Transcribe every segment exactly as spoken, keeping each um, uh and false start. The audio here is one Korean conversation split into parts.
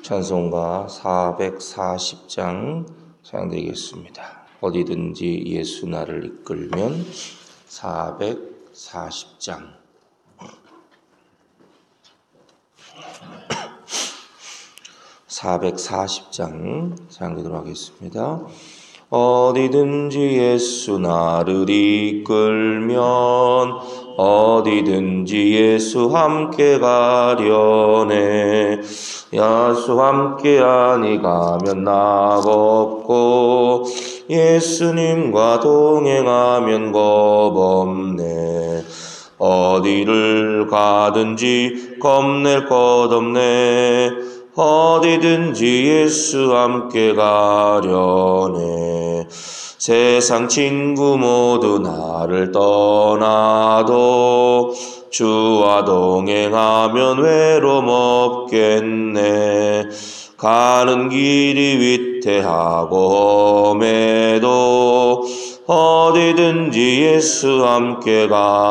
찬송가 사백사십 장 사용되겠습니다. 어디든지 예수 나를 이끌면 사백사십 장 사백사십 장 사용되도록 하겠습니다. 어디든지 예수 나를 이끌면 어디든지 예수 함께 가려네. 예수 함께 아니 가면 낙없고 예수님과 동행하면 겁없네. 어디를 가든지 겁낼 것 없네. 어디든지 예수 함께 가려네. 세상 친구 모두 나를 떠나도 주와 동행하면 외로움 없겠네. 가는 길이 위태하고 험해도 어디든지 예수 함께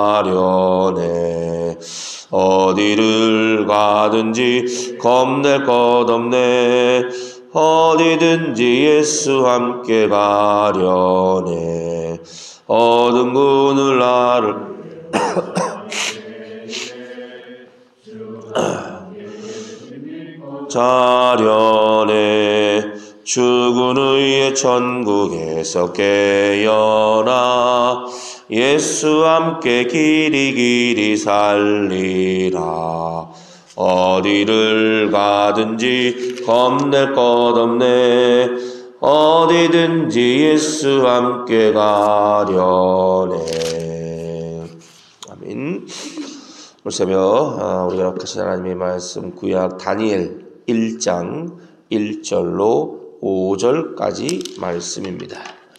가려네. 어디를 가든지 겁낼 것 없네. 어디든지 예수 함께 가려네. 어두운 그늘 나를 자려네. 죽은 후에 천국에서 깨어나 예수 함께 길이 길이 살리라. 어디를 가든지 겁낼 것 없네. 어디든지 예수 함께 가려네. 아멘. 오늘 새벽 우리가 약하신 하나님의 말씀 구약 다니엘 일 장 일 절로 오 절까지 말씀입니다.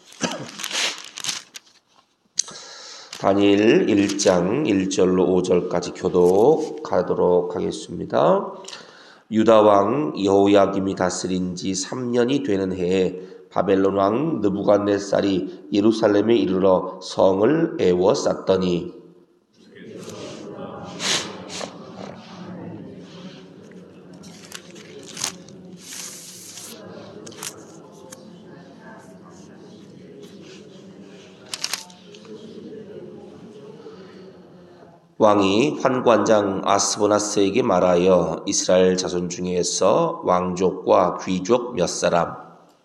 다니엘 일 장 일 절로 오 절까지 교독하도록 하겠습니다. 유다 왕 여호야김이 다스린 지 삼 년이 되는 해에 바벨론 왕 느부갓네살이 예루살렘에 이르러 성을 에워쌌더니 왕이 환관장 아스보나스에게 말하여 이스라엘 자손 중에서 왕족과 귀족 몇 사람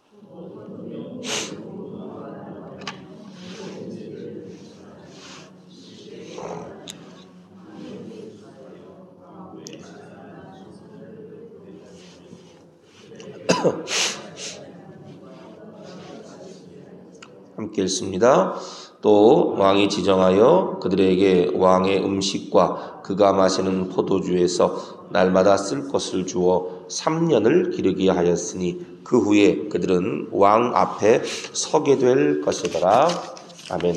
함께 읽습니다. 또 왕이 지정하여 그들에게 왕의 음식과 그가 마시는 포도주에서 날마다 쓸 것을 주어 삼 년을 기르게 하였으니 그 후에 그들은 왕 앞에 서게 될 것이더라. 아멘.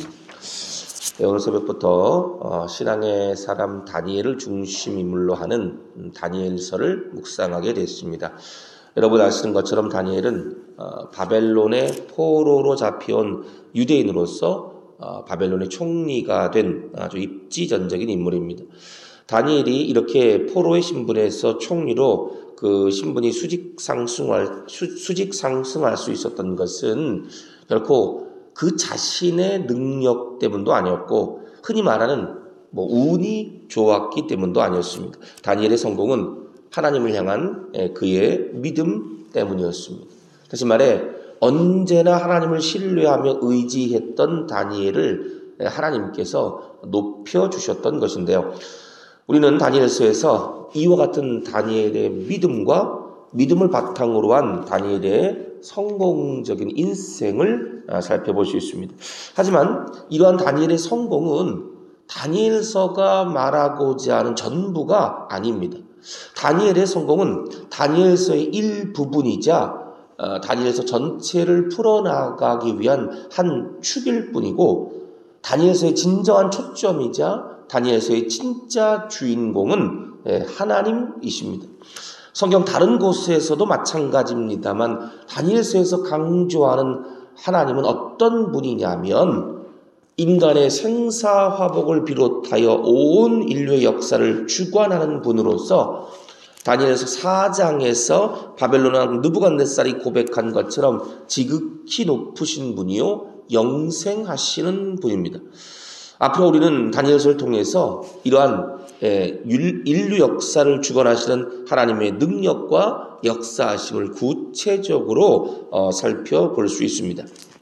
네, 오늘 새벽부터 신앙의 사람 다니엘을 중심 인물로 하는 다니엘서를 묵상하게 됐습니다. 여러분 아시는 것처럼 다니엘은 어, 바벨론의 포로로 잡혀온 유대인으로서 어, 바벨론의 총리가 된 아주 입지전적인 인물입니다. 다니엘이 이렇게 포로의 신분에서 총리로 그 신분이 수직 상승할 수, 수직 상승할 수 있었던 것은 결코 그 자신의 능력 때문도 아니었고 흔히 말하는 뭐 운이 좋았기 때문도 아니었습니다. 다니엘의 성공은 하나님을 향한 그의 믿음 때문이었습니다. 다시 말해 언제나 하나님을 신뢰하며 의지했던 다니엘을 하나님께서 높여주셨던 것인데요. 우리는 다니엘서에서 이와 같은 다니엘의 믿음과 믿음을 바탕으로 한 다니엘의 성공적인 인생을 살펴볼 수 있습니다. 하지만 이러한 다니엘의 성공은 다니엘서가 말하고자 하는 전부가 아닙니다. 다니엘의 성공은 다니엘서의 일부분이자 어, 다니엘서 전체를 풀어나가기 위한 한 축일 뿐이고 다니엘서의 진정한 초점이자 다니엘서의 진짜 주인공은 예, 하나님이십니다. 성경 다른 곳에서도 마찬가지입니다만 다니엘서에서 강조하는 하나님은 어떤 분이냐면 인간의 생사화복을 비롯하여 온 인류의 역사를 주관하는 분으로서 다니엘서 사 장에서 바벨론 왕 느부갓네살이 고백한 것처럼 지극히 높으신 분이요 영생하시는 분입니다. 앞으로 우리는 다니엘서를 통해서 이러한 인류 역사를 주관하시는 하나님의 능력과 역사하심을 구체적으로 살펴볼 수 있습니다.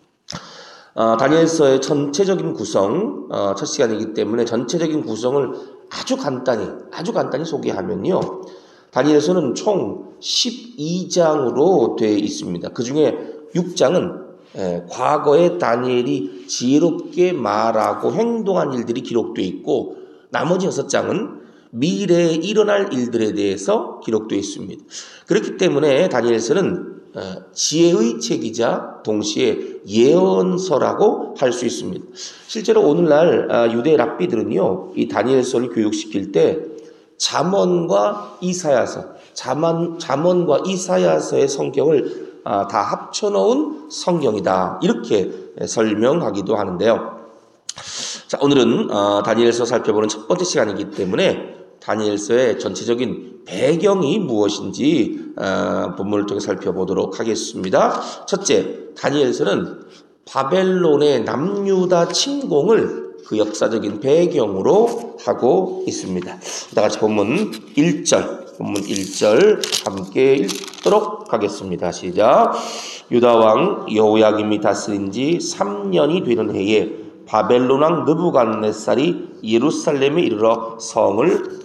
어, 다니엘서의 전체적인 구성, 어, 첫 시간이기 때문에 전체적인 구성을 아주 간단히, 아주 간단히 소개하면요. 다니엘서는 총 십이 장으로 되어 있습니다. 그 중에 육 장은 예, 과거에 다니엘이 지혜롭게 말하고 행동한 일들이 기록되어 있고, 나머지 여섯 장은 미래에 일어날 일들에 대해서 기록되어 있습니다. 그렇기 때문에 다니엘서는 지혜의 책이자 동시에 예언서라고 할 수 있습니다. 실제로 오늘날 유대 랍비들은요, 이 다니엘서를 교육시킬 때 잠언과 이사야서, 잠언, 잠언과 이사야서의 성경을 다 합쳐놓은 성경이다, 이렇게 설명하기도 하는데요. 자, 오늘은 다니엘서 살펴보는 첫 번째 시간이기 때문에 다니엘서의 전체적인 배경이 무엇인지 어, 본문을 통해 살펴보도록 하겠습니다. 첫째, 다니엘서는 바벨론의 남유다 침공을 그 역사적인 배경으로 하고 있습니다. 다 같이 본문 일 절, 본문 일 절 함께 읽도록 하겠습니다. 시작. 유다 왕 여호야김이 다스린 지 삼 년이 되는 해에 바벨론 왕 느부갓네살이 예루살렘에 이르러 성을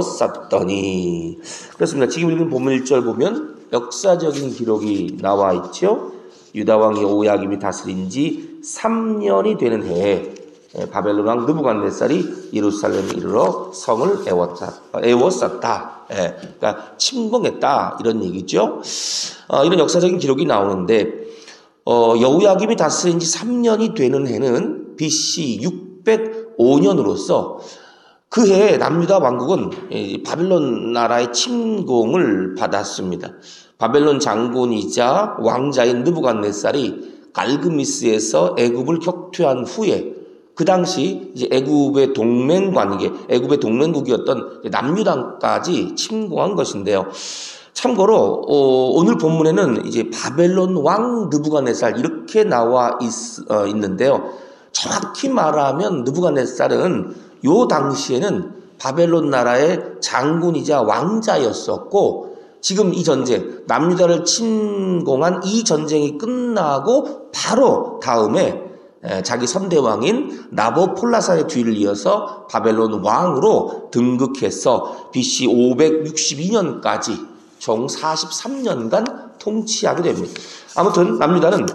에워쌌더니. 그렇습니다. 지금 읽은 본문 일 절 보면 역사적인 기록이 나와 있죠. 유다 왕 여호야김이 다스린 지 삼 년이 되는 해에 바벨론 왕 느부갓네살이 예루살렘에 이르러 성을 에웠다, 에워쌌다. 예, 그러니까 침공했다, 이런 얘기죠. 어, 이런 역사적인 기록이 나오는데 어, 여호야김이 다스린 지 삼 년이 되는 해는 비씨 육백오 년으로서 그 해에 남유다 왕국은 바벨론 나라의 침공을 받았습니다. 바벨론 장군이자 왕자인 느부갓네살이 갈그미스에서 애굽을 격퇴한 후에 그 당시 이제 애굽의 동맹 관계, 애굽의 동맹국이었던 남유다까지 침공한 것인데요. 참고로 어, 오늘 본문에는 이제 바벨론 왕 느부갓네살 이렇게 나와 있, 어, 있는데요. 정확히 말하면 느부갓네살은 요 당시에는 바벨론 나라의 장군이자 왕자였었고, 지금 이 전쟁, 남유다를 침공한 이 전쟁이 끝나고 바로 다음에 자기 선대왕인 나보폴라사의 뒤를 이어서 바벨론 왕으로 등극해서 비씨 오백육십이 년까지 총 사십삼 년간 통치하게 됩니다. 아무튼 남유다는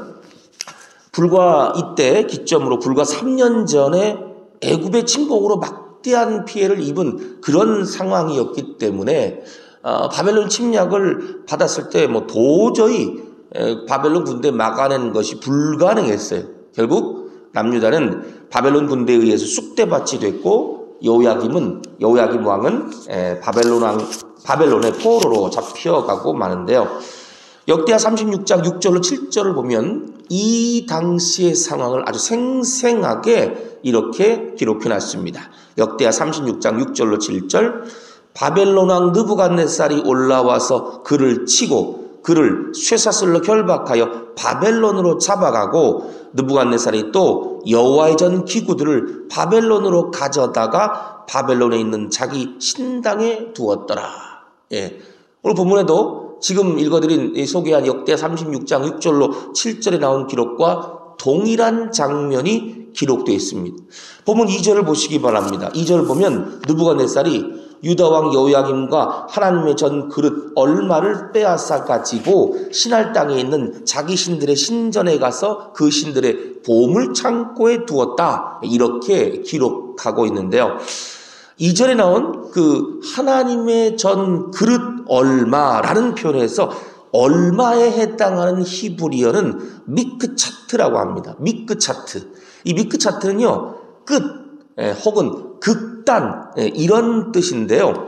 불과 이때 기점으로 불과 삼 년 전에 애굽의 침공으로 막대한 피해를 입은 그런 상황이었기 때문에 어, 바벨론 침략을 받았을 때 뭐 도저히 에, 바벨론 군대 막아낸 것이 불가능했어요. 결국 남유다는 바벨론 군대에 의해서 쑥대밭이 됐고, 여호야김은 여호야김 왕은 에, 바벨론 왕 바벨론의 포로로 잡혀가고 마는데요. 역대하 삼십육 장 육 절로 칠 절을 보면 이 당시의 상황을 아주 생생하게 이렇게 기록해놨습니다. 역대하 삼십육 장 육 절로 칠 절. 바벨론 왕 느부갓네살이 올라와서 그를 치고 그를 쇠사슬로 결박하여 바벨론으로 잡아가고, 느부갓네살이 또 여호와의 전 기구들을 바벨론으로 가져다가 바벨론에 있는 자기 신당에 두었더라. 예. 오늘 본문에도 지금 읽어드린 소개한 역대 삼십육 장 육 절로 칠 절에 나온 기록과 동일한 장면이 기록되어 있습니다. 본문 이 절을 보시기 바랍니다. 이 절을 보면 느부갓네살이 유다 왕 여호야김과 하나님의 전 그릇 얼마를 빼앗아 가지고 신할 땅에 있는 자기 신들의 신전에 가서 그 신들의 보물 창고에 두었다, 이렇게 기록하고 있는데요. 이 절에 나온 그 하나님의 전 그릇 얼마라는 표현에서 얼마에 해당하는 히브리어는 미크차트라고 합니다. 미크차트. 이 미크차트는요, 끝 예, 혹은 극단, 예, 이런 뜻인데요.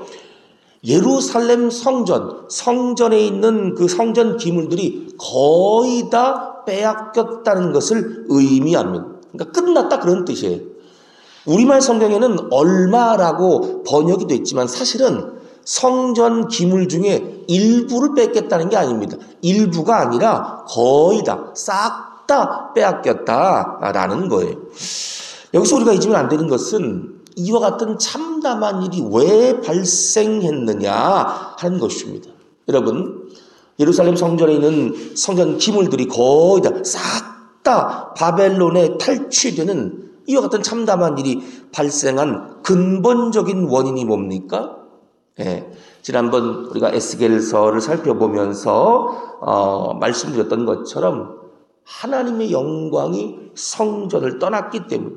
예루살렘 성전, 성전에 있는 그 성전 기물들이 거의 다 빼앗겼다는 것을 의미합니다. 그러니까 끝났다, 그런 뜻이에요. 우리말 성경에는 얼마라고 번역이 됐지만 사실은 성전 기물 중에 일부를 뺏겠다는 게 아닙니다. 일부가 아니라 거의 다, 싹 다 빼앗겼다라는 거예요. 여기서 우리가 잊으면 안 되는 것은 이와 같은 참담한 일이 왜 발생했느냐 하는 것입니다. 여러분, 예루살렘 성전에 있는 성전 기물들이 거의 다 싹 다 바벨론에 탈취되는 이와 같은 참담한 일이 발생한 근본적인 원인이 뭡니까? 네, 지난번 우리가 에스겔서를 살펴보면서 어, 말씀드렸던 것처럼 하나님의 영광이 성전을 떠났기 때문,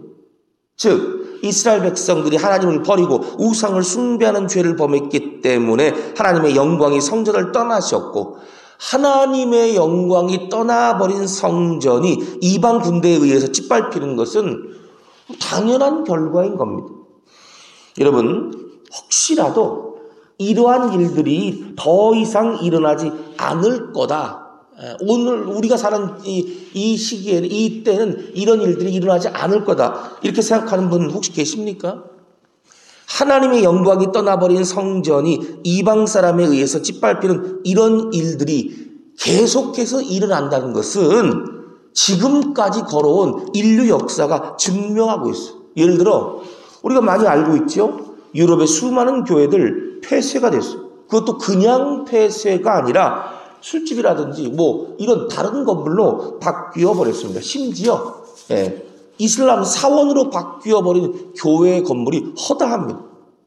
즉 이스라엘 백성들이 하나님을 버리고 우상을 숭배하는 죄를 범했기 때문에 하나님의 영광이 성전을 떠나셨고, 하나님의 영광이 떠나버린 성전이 이방 군대에 의해서 짓밟히는 것은 당연한 결과인 겁니다. 여러분, 혹시라도 이러한 일들이 더 이상 일어나지 않을 거다, 오늘 우리가 사는 이, 이 시기에, 이때는 이런 일들이 일어나지 않을 거다, 이렇게 생각하는 분 혹시 계십니까? 하나님의 영광이 떠나버린 성전이 이방 사람에 의해서 짓밟히는 이런 일들이 계속해서 일어난다는 것은 지금까지 걸어온 인류 역사가 증명하고 있어요. 예를 들어 우리가 많이 알고 있죠. 유럽의 수많은 교회들 폐쇄가 됐어요. 그것도 그냥 폐쇄가 아니라 술집이라든지 뭐 이런 다른 건물로 바뀌어 버렸습니다. 심지어 예, 이슬람 사원으로 바뀌어 버린 교회 건물이 허다합니다.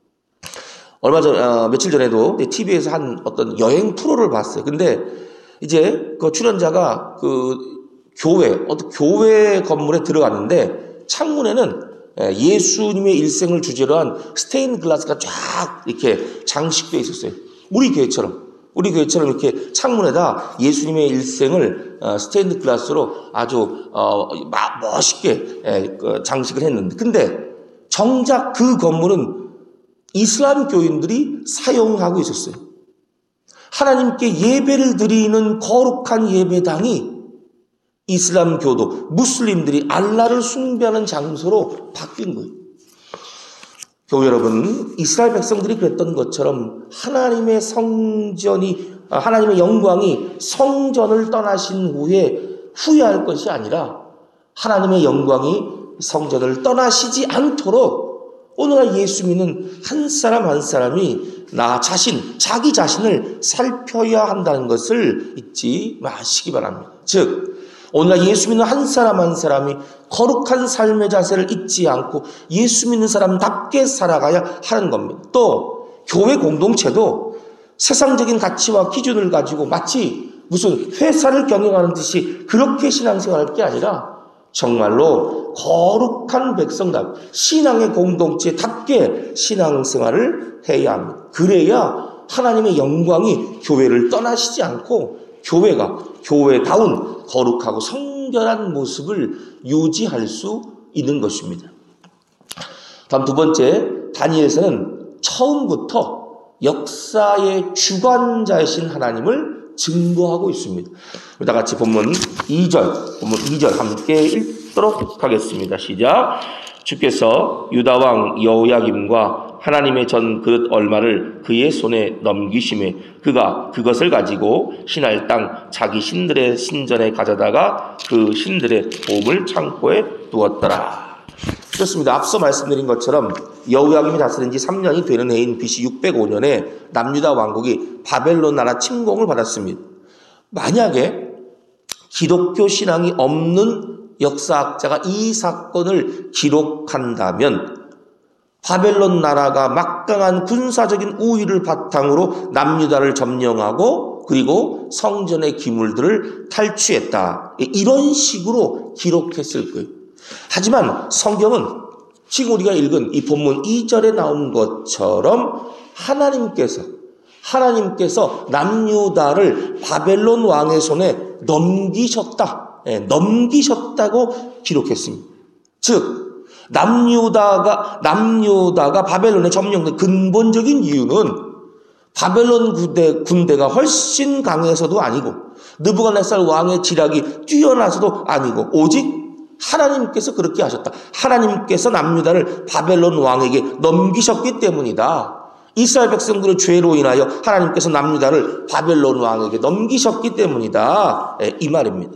얼마 전 어, 며칠 전에도 티비에서 한 어떤 여행 프로를 봤어요. 근데 이제 그 출연자가 그 교회 어떤 교회 건물에 들어갔는데 창문에는 예수님의 일생을 주제로 한 스테인 글라스가 쫙 이렇게 장식되어 있었어요. 우리 교회처럼. 우리 교회처럼 이렇게 창문에다 예수님의 일생을 스테인드 글라스로 아주 멋있게 장식을 했는데, 근데 정작 그 건물은 이슬람 교인들이 사용하고 있었어요. 하나님께 예배를 드리는 거룩한 예배당이 이슬람 교도, 무슬림들이 알라를 숭배하는 장소로 바뀐 거예요. 교회 여러분, 이스라엘 백성들이 그랬던 것처럼 하나님의 성전이, 하나님의 영광이 성전을 떠나신 후에 후회할 것이 아니라 하나님의 영광이 성전을 떠나시지 않도록 오늘날 예수 믿는 한 사람 한 사람이 나 자신, 자기 자신을 살펴야 한다는 것을 잊지 마시기 바랍니다. 즉, 오늘날 예수 믿는 한 사람 한 사람이 거룩한 삶의 자세를 잊지 않고 예수 믿는 사람답게 살아가야 하는 겁니다. 또 교회 공동체도 세상적인 가치와 기준을 가지고 마치 무슨 회사를 경영하는 듯이 그렇게 신앙생활할 게 아니라 정말로 거룩한 백성답, 신앙의 공동체답게 신앙생활을 해야 합니다. 그래야 하나님의 영광이 교회를 떠나시지 않고 교회가 교회다운 거룩하고 성결한 모습을 유지할 수 있는 것입니다. 다음 두 번째, 다니엘서는 처음부터 역사의 주관자이신 하나님을 증거하고 있습니다. 다 같이 본문 이 절, 본문 이 절 함께 읽도록 하겠습니다. 시작. 주께서 유다 왕 여호야김과 하나님의 전 그릇 얼마를 그의 손에 넘기심에 그가 그것을 가지고 신할 땅 자기 신들의 신전에 가져다가 그 신들의 보물 창고에 두었더라. 그렇습니다. 앞서 말씀드린 것처럼 여호야김이 다스린 지 삼 년이 되는 해인 비씨 육백오 년에 남유다 왕국이 바벨론 나라 침공을 받았습니다. 만약에 기독교 신앙이 없는 역사학자가 이 사건을 기록한다면 바벨론 나라가 막강한 군사적인 우위를 바탕으로 남유다를 점령하고 그리고 성전의 기물들을 탈취했다, 이런 식으로 기록했을 거예요. 하지만 성경은 지금 우리가 읽은 이 본문 이 절에 나온 것처럼 하나님께서 하나님께서 남유다를 바벨론 왕의 손에 넘기셨다, 예, 넘기셨다고 기록했습니다. 즉 남유다가 남유다가 바벨론에 점령된 근본적인 이유는 바벨론 군대, 군대가 훨씬 강해서도 아니고 느부갓네살 왕의 지략이 뛰어나서도 아니고 오직 하나님께서 그렇게 하셨다. 하나님께서 남유다를 바벨론 왕에게 넘기셨기 때문이다. 이스라엘 백성들의 죄로 인하여 하나님께서 남유다를 바벨론 왕에게 넘기셨기 때문이다. 예, 이 말입니다.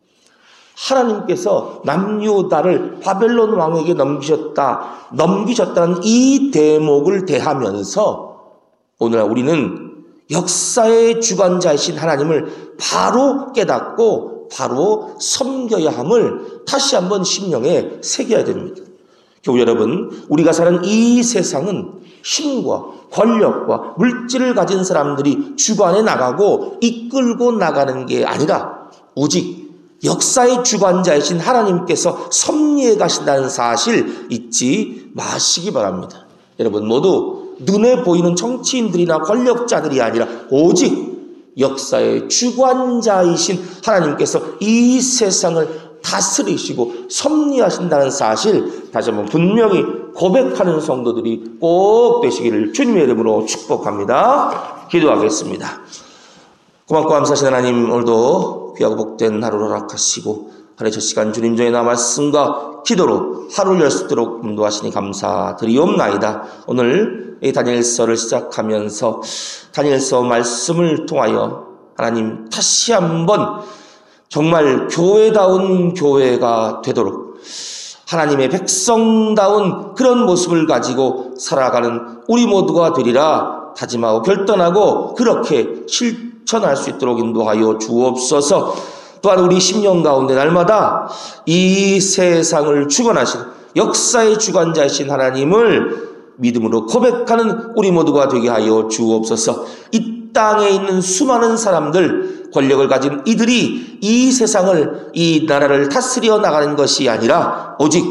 하나님께서 남유다를 바벨론 왕에게 넘기셨다, 넘기셨다는 이 대목을 대하면서 오늘날 우리는 역사의 주관자이신 하나님을 바로 깨닫고 바로 섬겨야 함을 다시 한번 심령에 새겨야 됩니다. 교우 여러분, 우리가 사는 이 세상은 힘과 권력과 물질을 가진 사람들이 주관해 나가고 이끌고 나가는 게 아니라 오직 역사의 주관자이신 하나님께서 섭리해 가신다는 사실 잊지 마시기 바랍니다. 여러분 모두 눈에 보이는 정치인들이나 권력자들이 아니라 오직 역사의 주관자이신 하나님께서 이 세상을 다스리시고 섭리하신다는 사실 다시 한번 분명히 고백하는 성도들이 꼭 되시기를 주님의 이름으로 축복합니다. 기도하겠습니다. 고맙고 감사하신 하나님, 오늘도 귀하고 복된 하루를 허락하시고 하루의 첫 시간 주님 전에 나 말씀과 기도로 하루를 열 수 있도록 인도하시니 감사드리옵나이다. 오늘 이 다니엘서를 시작하면서 다니엘서 말씀을 통하여 하나님 다시 한번 정말 교회다운 교회가 되도록 하나님의 백성다운 그런 모습을 가지고 살아가는 우리 모두가 되리라 다짐하고 결단하고 그렇게 실천할 수 있도록 인도하여 주옵소서. 또한 우리 심령 가운데 날마다 이 세상을 주관하시는 역사의 주관자이신 하나님을 믿음으로 고백하는 우리 모두가 되게 하여 주옵소서. 이 땅에 있는 수많은 사람들, 권력을 가진 이들이 이 세상을, 이 나라를 다스려 나가는 것이 아니라 오직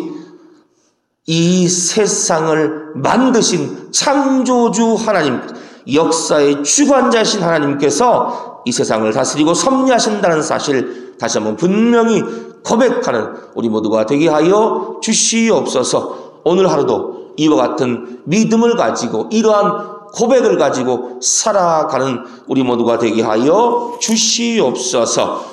이 세상을 만드신 창조주 하나님, 역사의 주관자이신 하나님께서 이 세상을 다스리고 섭리하신다는 사실 다시 한번 분명히 고백하는 우리 모두가 되게 하여 주시옵소서. 오늘 하루도 이와 같은 믿음을 가지고 이러한 고백을 가지고 살아가는 우리 모두가 되게 하여 주시옵소서.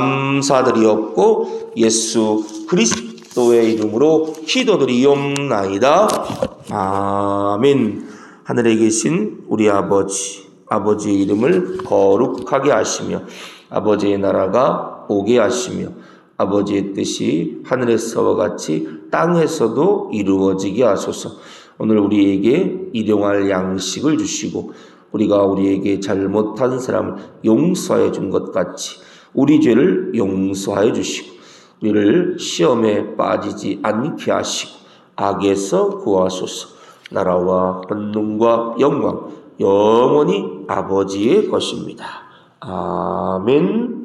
감사드리옵고 예수 그리스도의 이름으로 기도드리옵나이다. 아멘. 하늘에 계신 우리 아버지, 아버지의 이름을 거룩하게 하시며 아버지의 나라가 오게 하시며 아버지의 뜻이 하늘에서와 같이 땅에서도 이루어지게 하소서. 오늘 우리에게 일용할 양식을 주시고 우리가 우리에게 잘못한 사람을 용서해 준 것 같이 우리 죄를 용서하여 주시고 우리를 시험에 빠지지 않게 하시고 악에서 구하소서. 나라와 권능과 영광 영원히 아버지의 것입니다. 아멘.